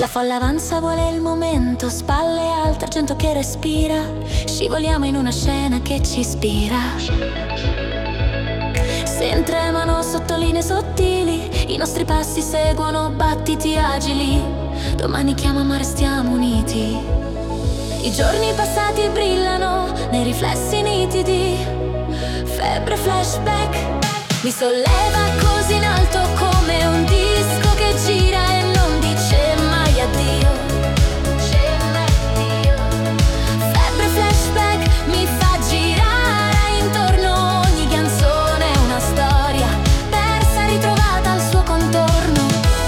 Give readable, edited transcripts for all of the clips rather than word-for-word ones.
La folla avanza, vuole il momento, spalle alte, argento che respira. Scivoliamo in una scena che ci ispira. Se tremano sotto linee sottili, i nostri passi seguono battiti agili. Domani chiama ma restiamo uniti. I giorni passati brillano nei riflessi nitidi. Febbre flashback mi solleva così in alto come un disco che gira e non dice mai addio. Febbre flashback mi fa girare intorno, ogni canzone è una storia persa ritrovata al suo contorno.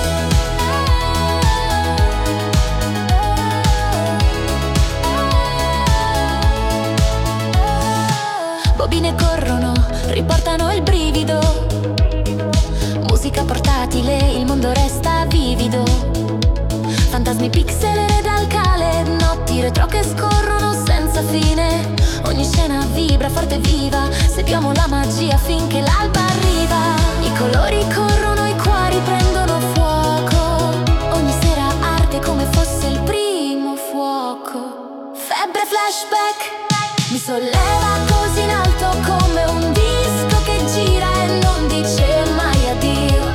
Bobine corrono, riportano il brivido. Musica portatile, il mondo resta vivido. Fantasmi pixel e dal cale, notti retro che scorrono senza fine. Ogni scena vibra forte e viva, seguiamo la magia finché l'alba arriva. I colori corrono, i cuori prendono fuoco. Ogni sera arde come fosse il primo fuoco. Febbre flashback mi solleva così in alto come un disco che gira e non dice mai addio.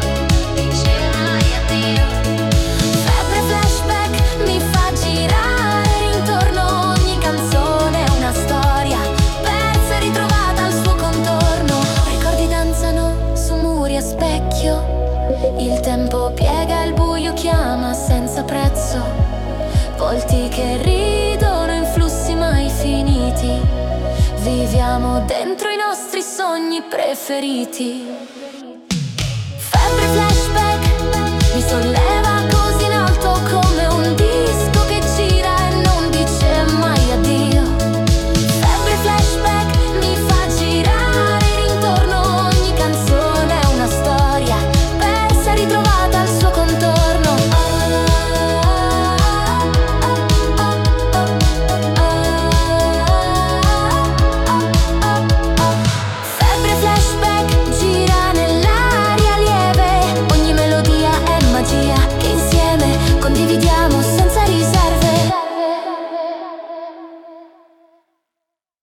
Febbre flashback mi fa girare intorno, ogni canzone è una storia persa e ritrovata al suo contorno. Ricordi danzano su muri a specchio, il tempo piega, il buio chiama senza prezzo. Volti che ridono in flussi mai finiti. Viviamo dentro i nostri sogni preferiti.